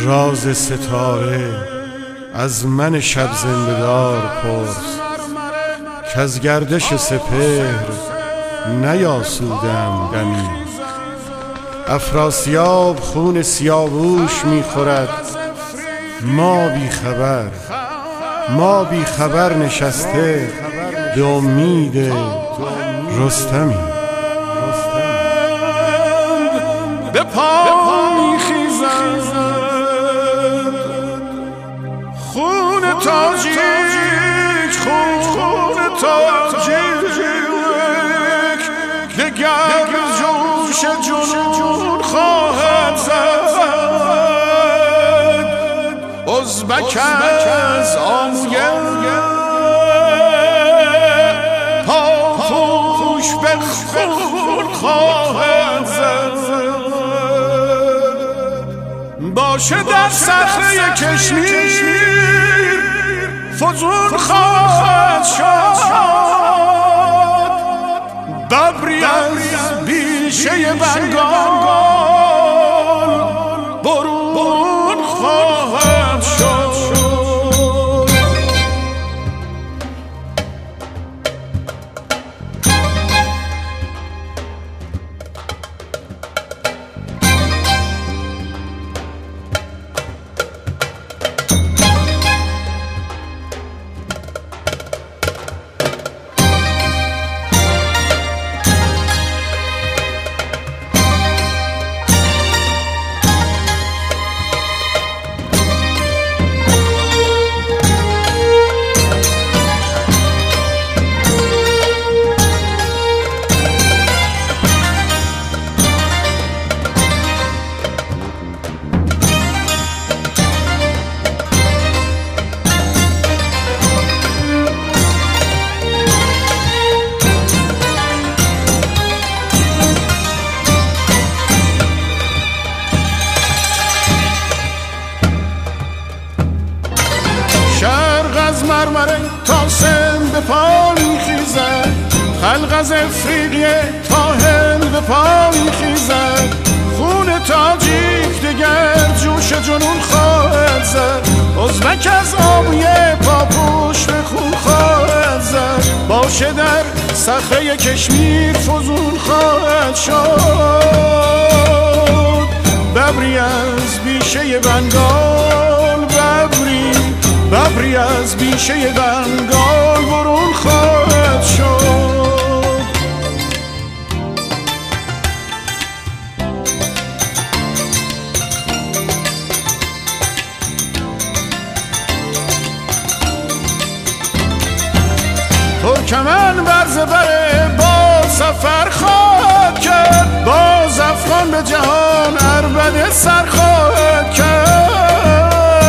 راز ستاره از من شب زنده دار پرس، که از گردش سپهر نیاسودم دمی. افراسیاب خون سیاووش میخورد، ما بی خبر نشسته به امید رستمی. به پا میخیزد خون تاجیک، خون تاجیک، دگر جوش جنون خواهد زد. ازبک از آمویه پاپوش به خون خواهد زد. باشه در صخره کشمیر فزون خواهد شد. ببری از بیشه بنگال برون خواهد شد. مرمره تا سند به پا میخیزد، خلق از افریقیه تا هند به پا میخیزد. خون تاجیک دگر جوش جنون خواهد زد. ازبک از آمویه پاپوش به خون خواهد زد. باشه در صخره کشمیر فزون خواهد شد. ببری از بیشه بنگال، ببری از بیشه بنگال برون خواهد شد. ترکمن بر زبر با سفر خواهد کرد. باز افغان به جهان عربده سر خواهد کرد.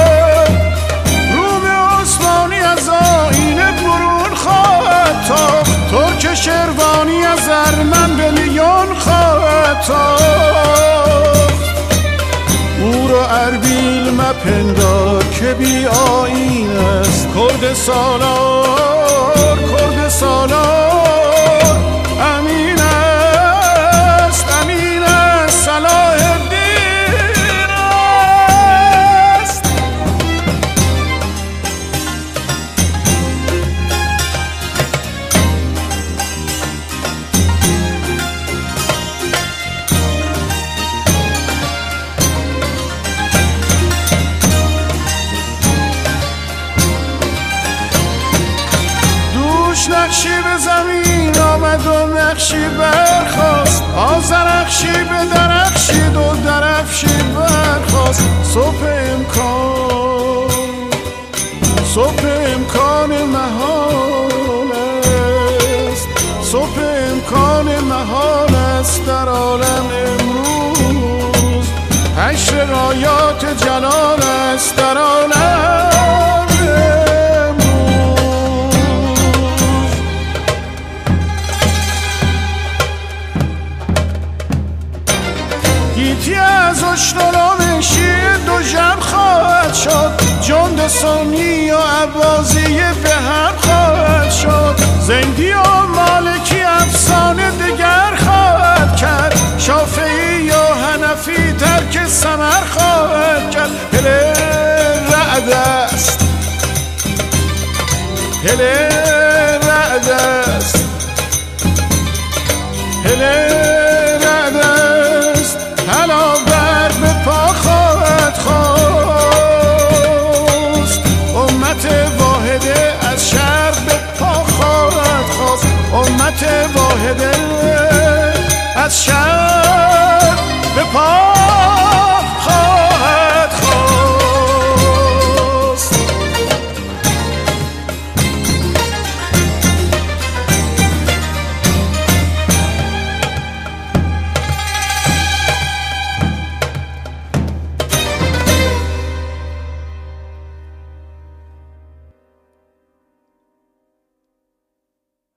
ترک شروانی از ارمن به لیون خواهد تاخت. او را اربیل مپندار که بی آیین است. کرد سالار، کرد سالار امین است، امین است، صلاح الدین است. نقشی به زمین آمد و نقشی برخاست. آذرخشی به درخشید و درفشی برخاست. صبح امکان محال است. صبح امکان محال است در عالم امروز. حشر رایات جلال است در عالم. گیتی از اشترام شیر دو جمع خواهد شد. جند سنی و عباسی به هم خواهد شد. زندی و مالکی افسانه دگر خواهد کرد. شافعی یا حنفی ترک ثمر خواهد کرد. رعد است هل رعد است هل رعد است هلا بر به پا خواهد خواست امت واحده از شرق به پا خواهد خواست امت واحده از شرق به پا